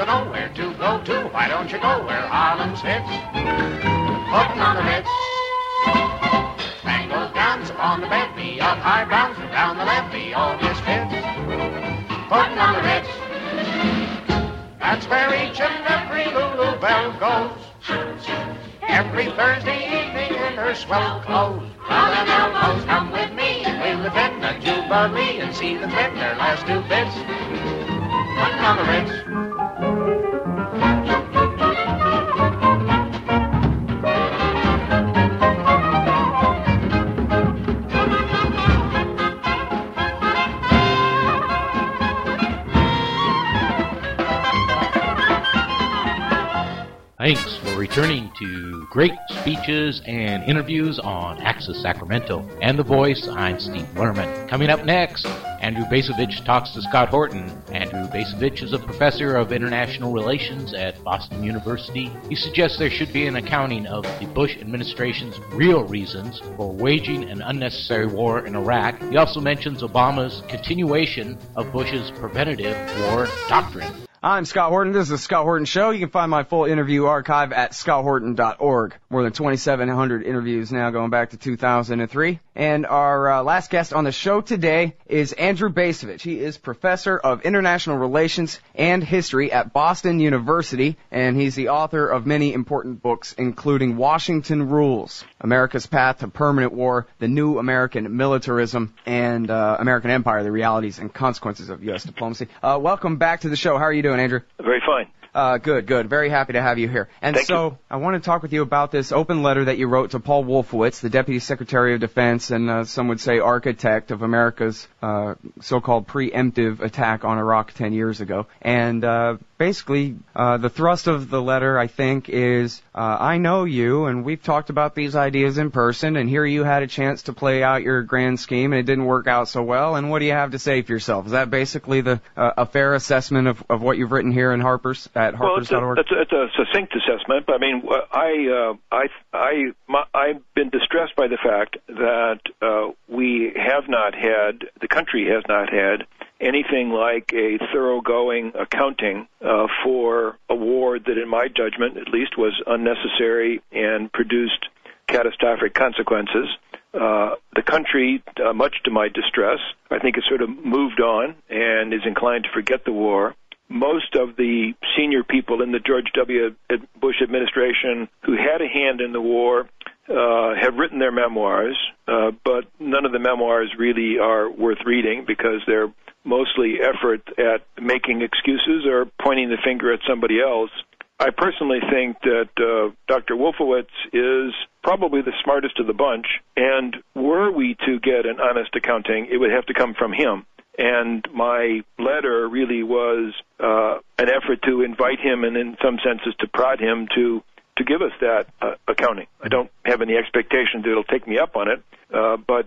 to know where to go to. Why don't you go where Harlem sits? Putting on the Ritz. Spangled gowns upon the bevy of high browns down the levee. All misfits. Putting on the Ritz. That's where each and every Lulu Belle goes. Every Thursday evening in her swell clothes. Now them elbows, come with me, and we'll attend a Jubilee and see them spend their last 2 bits. Putting on the Ritz. Thanks for returning to great speeches and interviews on Access Sacramento. And the voice, I'm Steve Lerman. Coming up next, Andrew Bacevich talks to Scott Horton. Andrew Bacevich is a professor of international relations at Boston University. He suggests there should be an accounting of the Bush administration's real reasons for waging an unnecessary war in Iraq. He also mentions Obama's continuation of Bush's preventative war doctrine. I'm Scott Horton. This is the Scott Horton Show. You can find my full interview archive at scotthorton.org. More than 2,700 interviews now going back to 2003. And our last guest on the show today is Andrew Bacevich. He is professor of international relations and history at Boston University, and he's the author of many important books, including Washington Rules, America's Path to Permanent War, The New American Militarism, and American Empire, The Realities and Consequences of U.S. Diplomacy. Welcome back to the show. How are you doing, Andrew? Very fine. Good. Very happy to have you here. And Thank so you. I want to talk with you about this open letter that you wrote to Paul Wolfowitz, the Deputy Secretary of Defense and some would say architect of America's so-called preemptive attack on Iraq 10 years ago. And basically, the thrust of the letter, I think, is I know you, and we've talked about these ideas in person, and here you had a chance to play out your grand scheme, and it didn't work out so well, and what do you have to say for yourself? Is that basically a fair assessment of what you've written here in Harper's? At Harper's.org? Well, it's a succinct assessment. But I mean, I've been distressed by the fact that the country has not had anything like a thoroughgoing accounting for a war that, in my judgment, at least, was unnecessary and produced catastrophic consequences. The country, much to my distress, I think has sort of moved on and is inclined to forget the war. Most of the senior people in the George W. Bush administration who had a hand in the war have written their memoirs, but none of the memoirs really are worth reading because they're mostly effort at making excuses or pointing the finger at somebody else. I personally think that Dr. Wolfowitz is probably the smartest of the bunch, and were we to get an honest accounting, it would have to come from him. And my letter really was an effort to invite him and in some senses to prod him to give us that accounting. I don't have any expectation that it'll take me up on it, but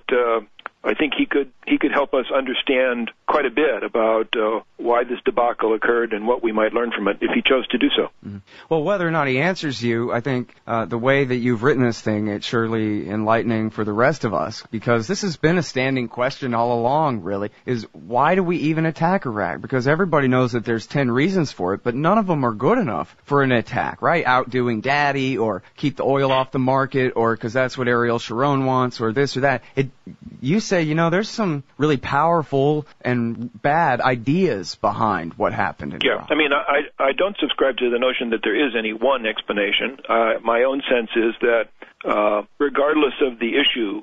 I think he could help us understand quite a bit about why this debacle occurred and what we might learn from it if he chose to do so. Mm-hmm. Well, whether or not he answers you, I think the way that you've written this thing, it's surely enlightening for the rest of us, because this has been a standing question all along, really, is why do we even attack Iraq? Because everybody knows that there's 10 reasons for it, but none of them are good enough for an attack, right? Outdoing daddy, or keep the oil off the market, or because that's what Ariel Sharon wants, or this or that. You say, there's some really powerful and bad ideas behind what happened in Iraq. I mean, I don't subscribe to the notion that there is any one explanation. My own sense is that regardless of the issue,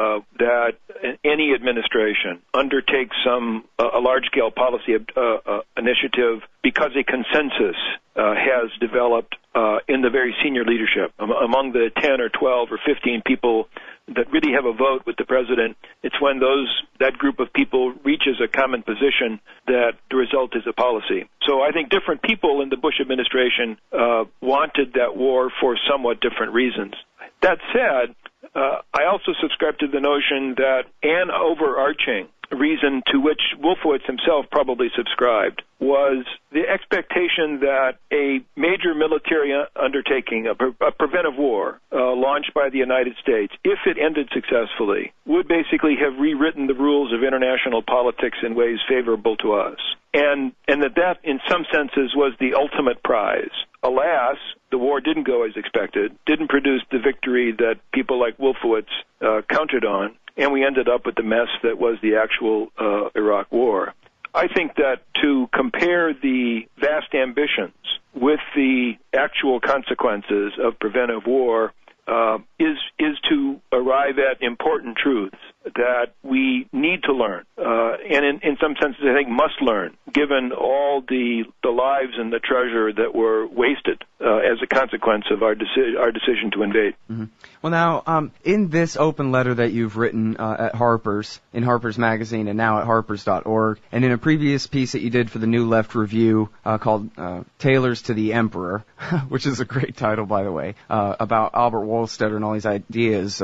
that any administration undertakes a large-scale policy initiative because a consensus has developed in the very senior leadership. Among the 10 or 12 or 15 people that really have a vote with the president, it's when that group of people reaches a common position that the result is a policy. So I think different people in the Bush administration wanted that war for somewhat different reasons. That said, I also subscribe to the notion that an overarching reason to which Wolfowitz himself probably subscribed was the expectation that a major military undertaking, a preventive war launched by the United States, if it ended successfully, would basically have rewritten the rules of international politics in ways favorable to us. and that in some senses was the ultimate prize. Alas, the war didn't go as expected, didn't produce the victory that people like Wolfowitz counted on, and we ended up with the mess that was the actual Iraq War. I think that to compare the vast ambitions with the actual consequences of preventive war is to arrive at important truths that we need to learn, and in some senses I think must learn, given all the lives and the treasure that were wasted as a consequence of our decision to invade. Mm-hmm. Well, now, in this open letter that you've written at Harper's, in Harper's Magazine, and now at harpers.org, and in a previous piece that you did for the New Left Review called Tailors to the Emperor, which is a great title, by the way, about Albert Wohlstetter and all these ideas,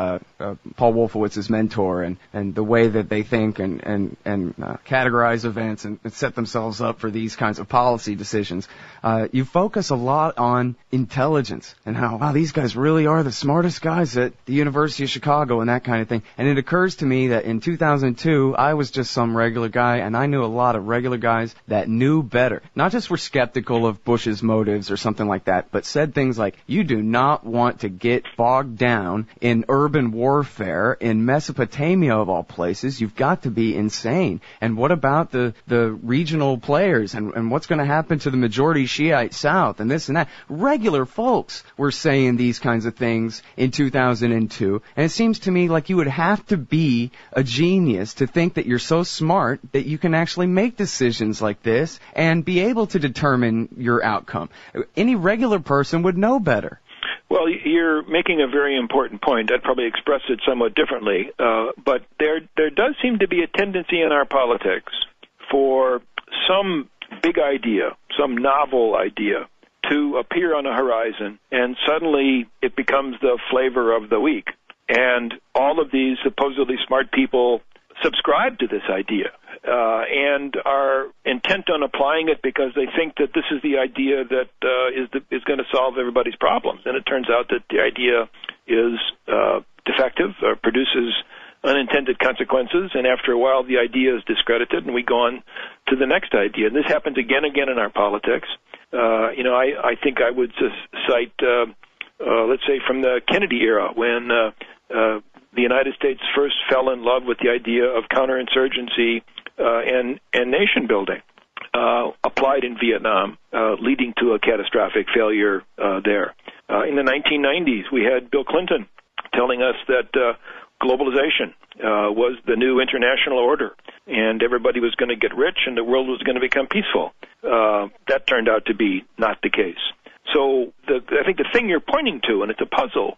Paul Wolfowitz's mentor, and the way that they think and categorize events and set themselves up for these kinds of policy decisions. You focus a lot on intelligence and how, wow, these guys really are the smartest guys at the University of Chicago and that kind of thing. And it occurs to me that in 2002, I was just some regular guy, and I knew a lot of regular guys that knew better. Not just were skeptical of Bush's motives or something like that, but said things like, you do not want to get bogged down in urban warfare in Mesopotamia of all places. You've got to be insane. And what about the regional players and what's going to happen to the majority Shiite South and this and that? Regular folks were saying these kinds of things in 2002, and it seems to me like you would have to be a genius to think that you're so smart that you can actually make decisions like this and be able to determine your outcome. Any regular person would know better. Well, you're making a very important point. I'd probably express it somewhat differently, but there does seem to be a tendency in our politics for some big idea, some novel idea, to appear on a horizon, and suddenly it becomes the flavor of the week. And all of these supposedly smart people subscribe to this idea and are intent on applying it because they think that this is the idea that is going to solve everybody's problems. And it turns out that the idea is defective, produces unintended consequences, and after a while the idea is discredited and we go on to the next idea. And this happens again in our politics. I think I would just cite, let's say, from the Kennedy era, when the United States first fell in love with the idea of counterinsurgency and nation building applied in Vietnam, leading to a catastrophic failure there. In the 1990s, we had Bill Clinton telling us that globalization was the new international order, and everybody was going to get rich and the world was going to become peaceful. That turned out to be not the case. So I think the thing you're pointing to, and it's a puzzle,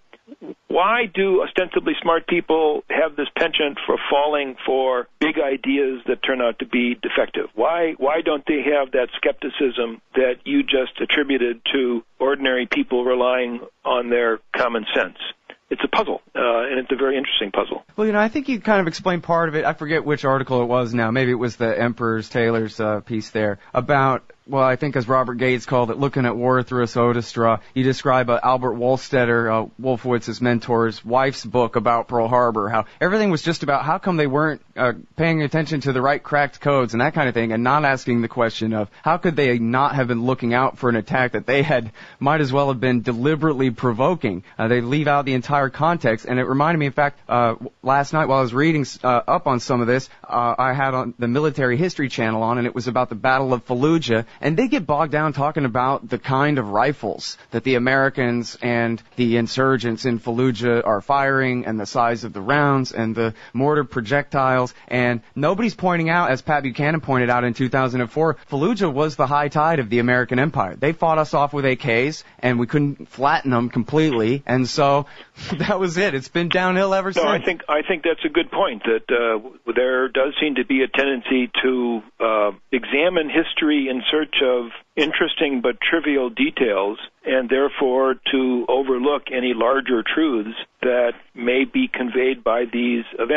why do ostensibly smart people have this penchant for falling for big ideas that turn out to be defective? Why don't they have that skepticism that you just attributed to ordinary people relying on their common sense? It's a puzzle, and it's a very interesting puzzle. Well, I think you kind of explained part of it. I forget which article it was now. Maybe it was the Emperor's Tailors piece there about, well, I think as Robert Gates called it, looking at war through a soda straw. You describe Albert Wohlstetter, Wolfowitz's mentor's wife's book about Pearl Harbor, how everything was just about how come they weren't paying attention to the right cracked codes and that kind of thing, and not asking the question of how could they not have been looking out for an attack that they might as well have been deliberately provoking. They leave out the entire context, and it reminded me, in fact, last night while I was reading up on some of this, I had on the Military History Channel on, and it was about the Battle of Fallujah. And they get bogged down talking about the kind of rifles that the Americans and the insurgents in Fallujah are firing and the size of the rounds and the mortar projectiles. And nobody's pointing out, as Pat Buchanan pointed out in 2004, Fallujah was the high tide of the American empire. They fought us off with AKs, and we couldn't flatten them completely. And so that was it. It's been downhill ever since. No, I think that's a good point, that there does seem to be a tendency to examine history in search of interesting but trivial details, and therefore to overlook any larger truths that may be conveyed by these events.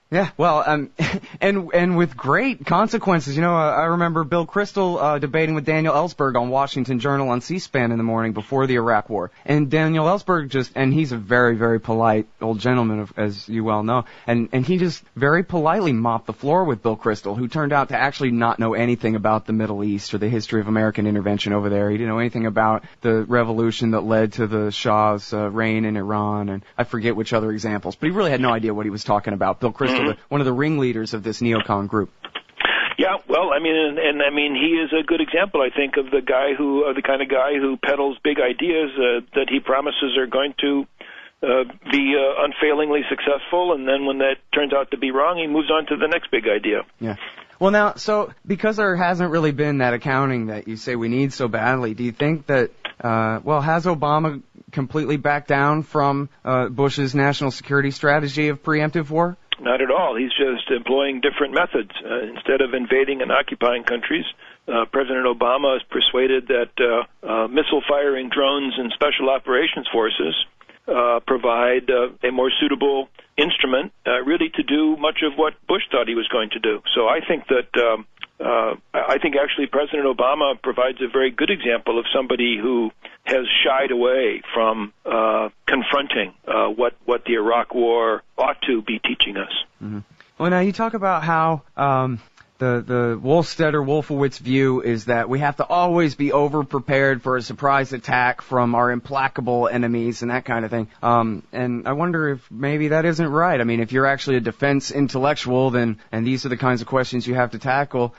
Yeah, well, and with great consequences. You know, I remember Bill Kristol debating with Daniel Ellsberg on Washington Journal on C-SPAN in the morning before the Iraq War. And Daniel Ellsberg and he's a very, very polite old gentleman, as you well know, and he just very politely mopped the floor with Bill Kristol, who turned out to actually not know anything about the Middle East or the history of American intervention over there. He didn't know anything about the revolution that led to the Shah's reign in Iran, and I forget which other examples, but he really had no idea what he was talking about. Bill Kristol, one of the ringleaders of this neocon group. Yeah, well, I mean, and he is a good example, I think, of the kind of guy who peddles big ideas that he promises are going to be unfailingly successful, and then when that turns out to be wrong, he moves on to the next big idea. Yeah. Well, now, so because there hasn't really been that accounting that you say we need so badly, do you think that, has Obama completely backed down from Bush's national security strategy of preemptive war? Not at all. He's just employing different methods. Instead of invading and occupying countries, President Obama is persuaded that missile-firing drones and special operations forces provide a more suitable instrument, really to do much of what Bush thought he was going to do. So I think that actually President Obama provides a very good example of somebody who has shied away from confronting what the Iraq War ought to be teaching us. Mm-hmm. Well, now you talk about how the Wolfstetter-Wolfowitz view is that we have to always be over-prepared for a surprise attack from our implacable enemies and that kind of thing. And I wonder if maybe that isn't right. I mean, if you're actually a defense intellectual, and these are the kinds of questions you have to tackle,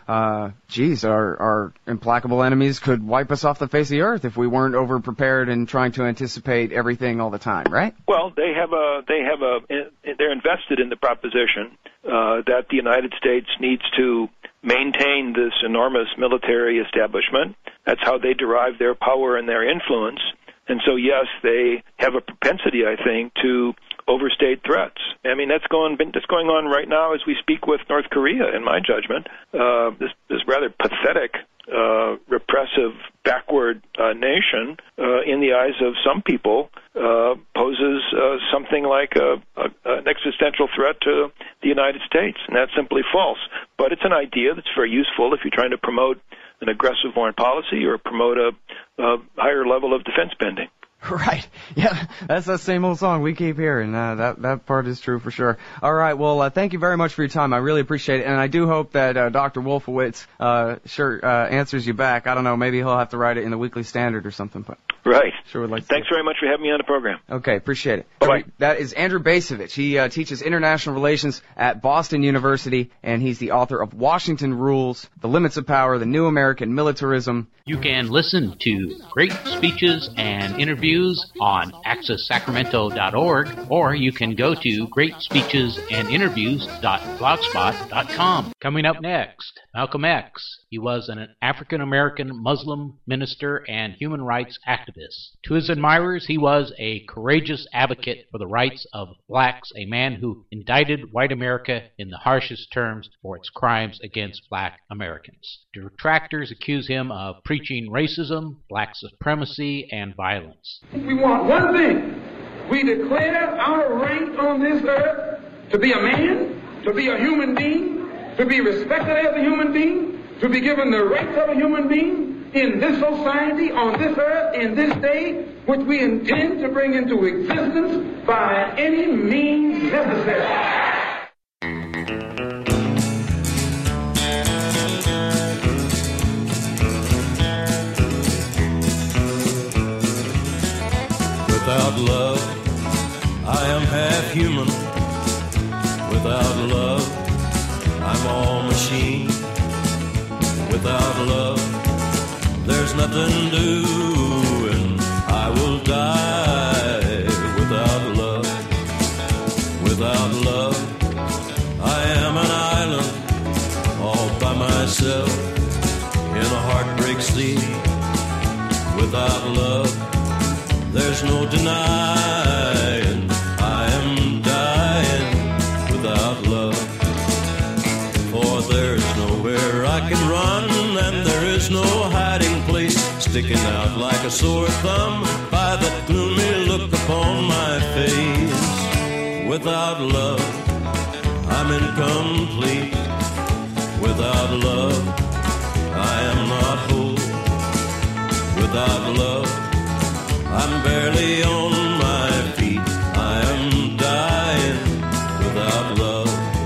our implacable enemies could wipe us off the face of the earth if we weren't over-prepared and trying to anticipate everything all the time, right? Well, they're invested in the proposition that the United States needs to maintain this enormous military establishment. That's how they derive their power and their influence. And so, yes, they have a propensity, I think, to overstate threats. I mean, that's going on right now as we speak with North Korea, in my judgment. This rather pathetic, repressive, backward nation, in the eyes of some people, poses something like an existential threat to the United States, and that's simply false. But it's an idea that's very useful if you're trying to promote an aggressive foreign policy or promote a higher level of defense spending. Right. Yeah, that's that same old song we keep hearing. That part is true for sure. All right. Well, thank you very much for your time. I really appreciate it. And I do hope that Dr. Wolfowitz answers you back. I don't know. Maybe he'll have to write it in the Weekly Standard or something. But right. Sure would like to. Thanks very much for having me on the program. Okay. Appreciate it. Bye-bye. That is Andrew Bacevich. He teaches international relations at Boston University, and he's the author of Washington Rules, The Limits of Power, The New American Militarism. You can listen to great speeches and interviews on accesssacramento.org, or you can go to greatspeechesandinterviews.blogspot.com. Coming up next, Malcolm X. He was an African-American Muslim minister and human rights activist. To his admirers, he was a courageous advocate for the rights of blacks, a man who indicted white America in the harshest terms for its crimes against black Americans. Detractors accuse him of preaching racism, black supremacy, and violence. We want one thing. We declare our right on this earth to be a man, to be a human being, to be respected as a human being, to be given the rights of a human being in this society, on this earth, in this day, which we intend to bring into existence by any means necessary. Without love, I am half human. Without love, I'm all machine. Without love, there's nothing doing. I will die without love. Without love, I am an island all by myself in a heartbreak sea. Without love, there's no denying I am dying without love. For there's nowhere I can run, and there is no hiding place sticking out like a sore thumb by that gloomy look upon my face. Without love, I'm incomplete. Without love, I am not whole. Without love, I'm barely on my feet. I am dying without love.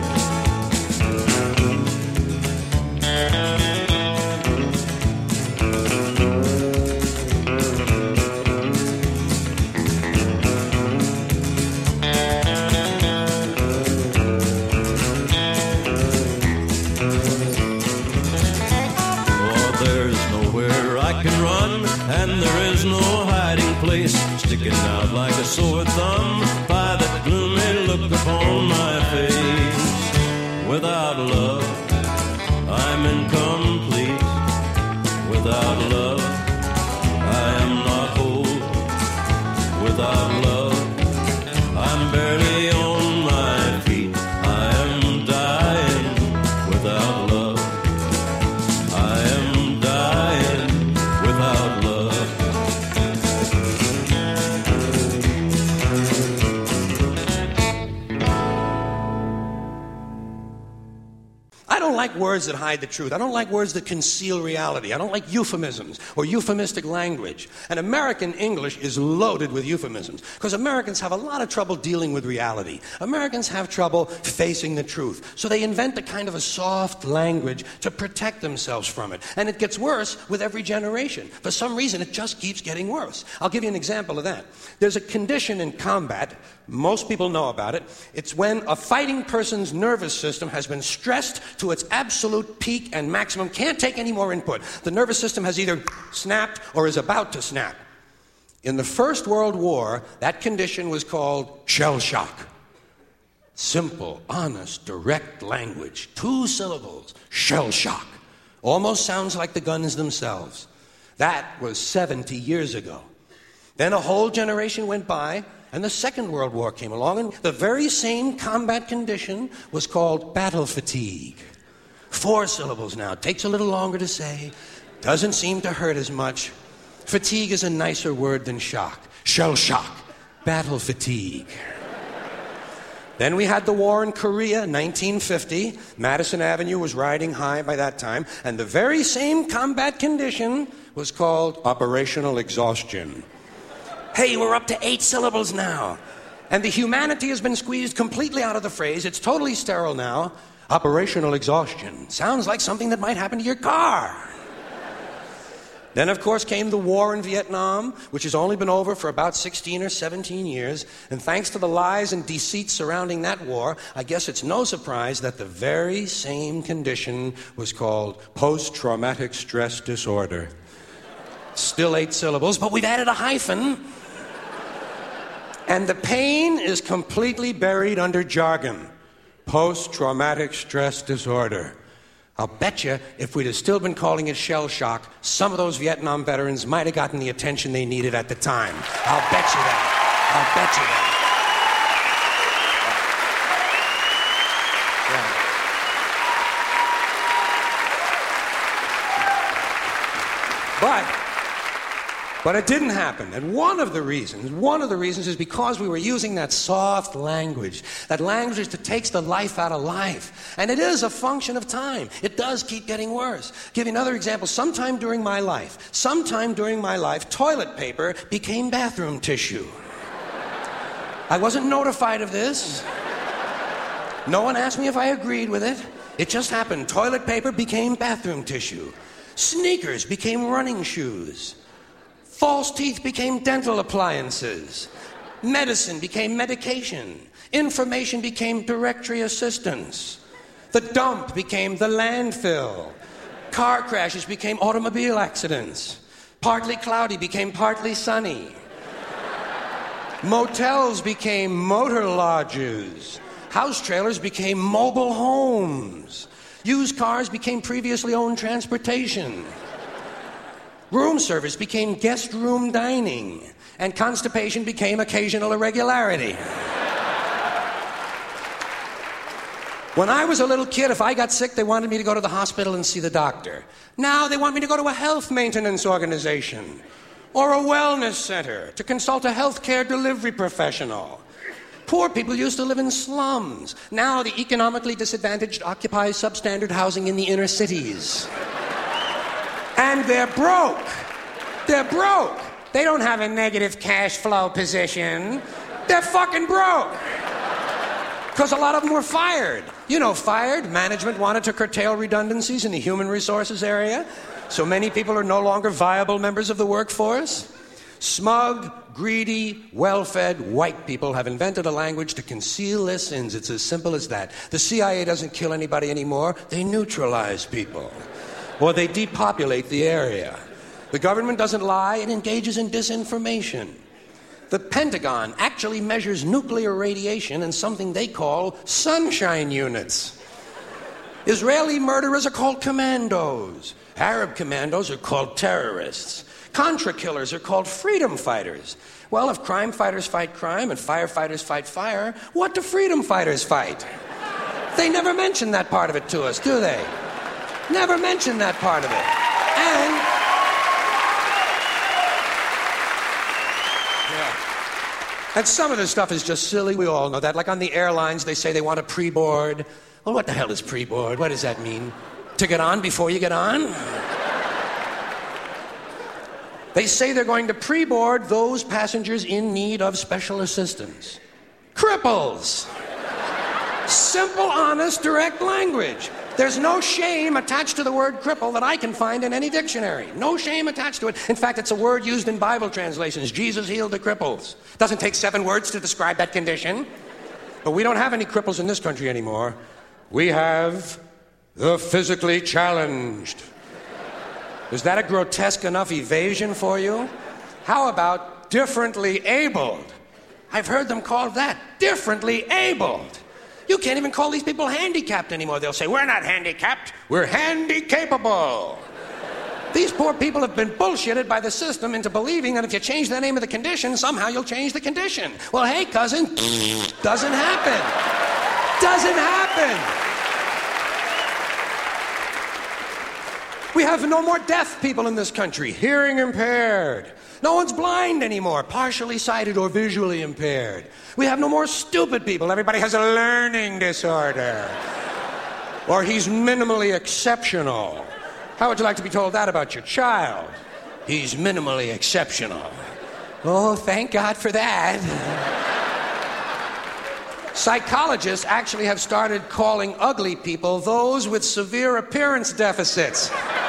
And there is no hiding place, sticking out like a sore thumb by that gloomy look upon my face. Without love, I'm incomplete. Without love, I am not whole. Without love, I'm barely on my feet. I am dying without love. I am dying without love. I don't like words that hide the truth. I don't like words that conceal reality. I don't like euphemisms or euphemistic language. And American English is loaded with euphemisms because Americans have a lot of trouble dealing with reality. Americans have trouble facing the truth. So they invent a kind of a soft language to protect themselves from it. And it gets worse with every generation. For some reason, it just keeps getting worse. I'll give you an example of that. There's a condition in combat. Most people know about it. It's when a fighting person's nervous system has been stressed to its absolute peak and maximum, can't take any more input. The nervous system has either snapped or is about to snap. In the First World War, that condition was called shell shock. Simple, honest, direct language. 2 syllables. Shell shock. Almost sounds like the guns themselves. That was 70 years ago. Then a whole generation went by, and the Second World War came along, and the very same combat condition was called battle fatigue. 4 syllables now. Takes a little longer to say. Doesn't seem to hurt as much. Fatigue is a nicer word than shock. Shell shock. Battle fatigue. Then we had the war in Korea, 1950. Madison Avenue was riding high by that time, and the very same combat condition was called operational exhaustion. Hey, we're up to 8 syllables now. And the humanity has been squeezed completely out of the phrase. It's totally sterile now. Operational exhaustion. Sounds like something that might happen to your car. Then, of course, came the war in Vietnam, which has only been over for about 16 or 17 years. And thanks to the lies and deceit surrounding that war, I guess it's no surprise that the very same condition was called post-traumatic stress disorder. Still 8 syllables, but we've added a hyphen. And the pain is completely buried under jargon. Post-traumatic stress disorder. I'll bet you if we'd have still been calling it shell shock, some of those Vietnam veterans might have gotten the attention they needed at the time. I'll bet you that. I'll bet you that. But it didn't happen. And one of the reasons is because we were using that soft language, that language that takes the life out of life. And it is a function of time. It does keep getting worse. Give you another example. Sometime during my life, toilet paper became bathroom tissue. I wasn't notified of this. No one asked me if I agreed with it. It just happened. Toilet paper became bathroom tissue. Sneakers became running shoes. False teeth became dental appliances. Medicine became medication. Information became directory assistance. The dump became the landfill. Car crashes became automobile accidents. Partly cloudy became partly sunny. Motels became motor lodges. House trailers became mobile homes. Used cars became previously owned transportation. Room service became guest room dining, and constipation became occasional irregularity. When I was a little kid, if I got sick, they wanted me to go to the hospital and see the doctor. Now they want me to go to a health maintenance organization or a wellness center to consult a healthcare delivery professional. Poor people used to live in slums. Now the economically disadvantaged occupy substandard housing in the inner cities. And they're broke. They're broke. They don't have a negative cash flow position. They're fucking broke. Because a lot of them were fired. You know, fired. Management wanted to curtail redundancies in the human resources area. So many people are no longer viable members of the workforce. Smug, greedy, well-fed white people have invented a language to conceal their sins. It's as simple as that. The CIA doesn't kill anybody anymore. They neutralize people. Or they depopulate the area. The government doesn't lie. It engages in disinformation. The Pentagon actually measures nuclear radiation in something they call sunshine units. Israeli murderers are called commandos. Arab commandos are called terrorists. Contra killers are called freedom fighters. Well, if crime fighters fight crime and firefighters fight fire, what do freedom fighters fight? They never mention that part of it to us, do they? Never mention that part of it. And some of this stuff is just silly. We all know that. Like on the airlines, they say they want a pre-board. Well, what the hell is pre-board? What does that mean? To get on before you get on? They say they're going to pre-board those passengers in need of special assistance. Cripples. Simple, honest, direct language. There's no shame attached to the word cripple that I can find in any dictionary. No shame attached to it. In fact, it's a word used in Bible translations. Jesus healed the cripples. Doesn't take 7 words to describe that condition. But we don't have any cripples in this country anymore. We have the physically challenged. Is that a grotesque enough evasion for you? How about differently abled? I've heard them called that. Differently abled. You can't even call these people handicapped anymore. They'll say, we're not handicapped, we're handy-capable. These poor people have been bullshitted by the system into believing that if you change the name of the condition, somehow you'll change the condition. Well, hey, cousin, doesn't happen. Doesn't happen. We have no more deaf people in this country, hearing impaired. No one's blind anymore, partially sighted or visually impaired. We have no more stupid people. Everybody has a learning disorder. Or he's minimally exceptional. How would you like to be told that about your child? He's minimally exceptional. Oh, thank God for that. Psychologists actually have started calling ugly people those with severe appearance deficits.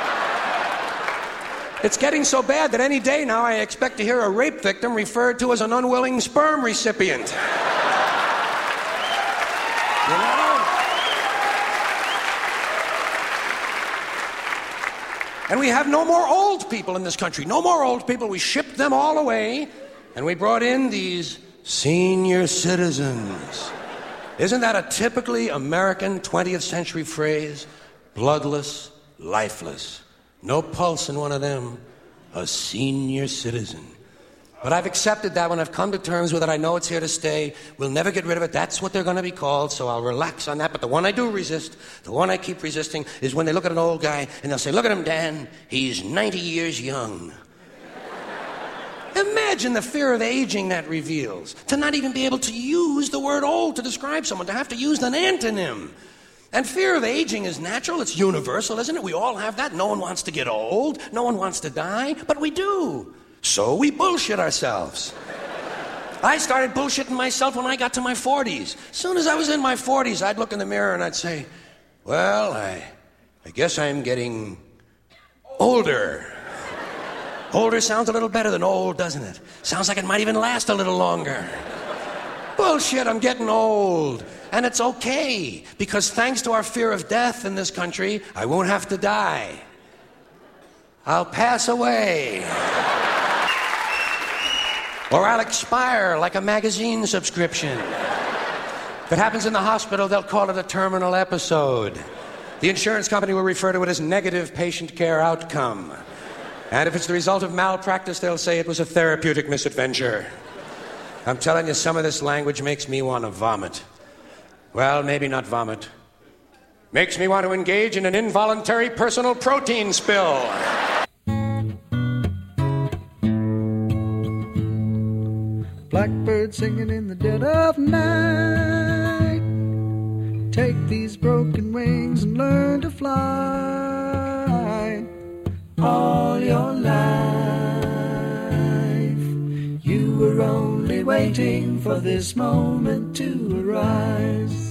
It's getting so bad that any day now I expect to hear a rape victim referred to as an unwilling sperm recipient. You know? And we have no more old people in this country. No more old people. We shipped them all away, and we brought in these senior citizens. Isn't that a typically American 20th century phrase? Bloodless, lifeless. No pulse in one of them. A senior citizen. But I've accepted that one. I've come to terms with it. I know it's here to stay. We'll never get rid of it. That's what they're going to be called, so I'll relax on that. But the one I do resist, the one I keep resisting, is when they look at an old guy and they'll say, look at him, Dan. He's 90 years young. Imagine the fear of aging that reveals. To not even be able to use the word old to describe someone, to have to use an antonym. And fear of aging is natural. It's universal, isn't it? We all have that. No one wants to get old. No one wants to die. But we do. So we bullshit ourselves. I started bullshitting myself when I got to my 40s. As soon as I was in my 40s, I'd look in the mirror and I'd say, well, I guess I'm getting older. Older sounds a little better than old, doesn't it? Sounds like it might even last a little longer. Bullshit, I'm getting old. And it's okay, because thanks to our fear of death in this country, I won't have to die. I'll pass away. Or I'll expire like a magazine subscription. If it happens in the hospital, they'll call it a terminal episode. The insurance company will refer to it as negative patient care outcome. And if it's the result of malpractice, they'll say it was a therapeutic misadventure. I'm telling you, some of this language makes me want to vomit. Well, maybe not vomit. Makes me want to engage in an involuntary personal protein spill. Blackbird Blackbird singing in the dead of night. Take these broken wings and learn to fly. All your life you were only waiting for this moment to arise.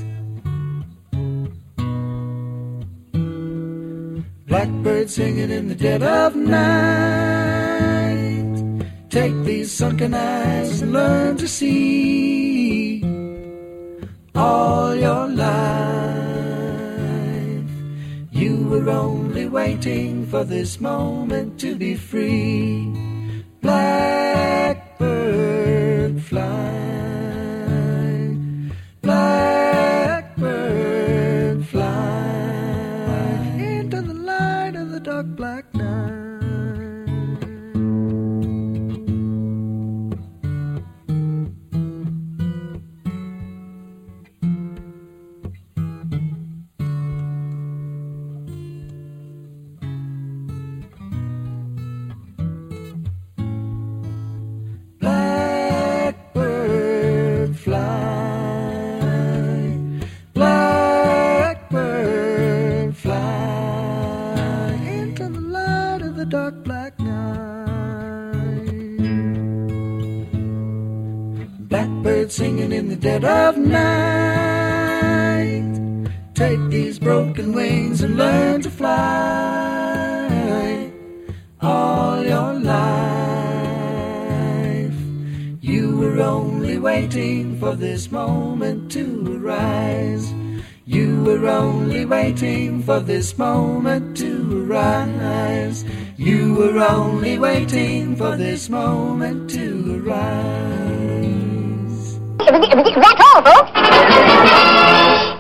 Blackbird singing in the dead of night. Take these sunken eyes and learn to see. All your life you were only waiting for this moment to be free. Blackbird fly, blackbird fly into the light of the dark black night. Blackbird fly, blackbird fly into the light of the dark black night. Blackbird singing in the dead of night. Take these broken wings and learn to fly. All your life you were only waiting for this moment to arise. You were only waiting for this moment to arise. You were only waiting for this moment to arise. That's all, folks.